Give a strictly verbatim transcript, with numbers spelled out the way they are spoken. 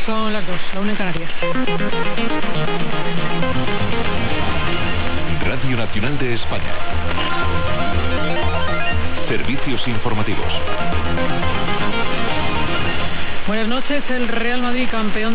Son las dos, la una en Canarias. Radio Nacional de España. Servicios informativos. Buenas noches. El Real Madrid, campeón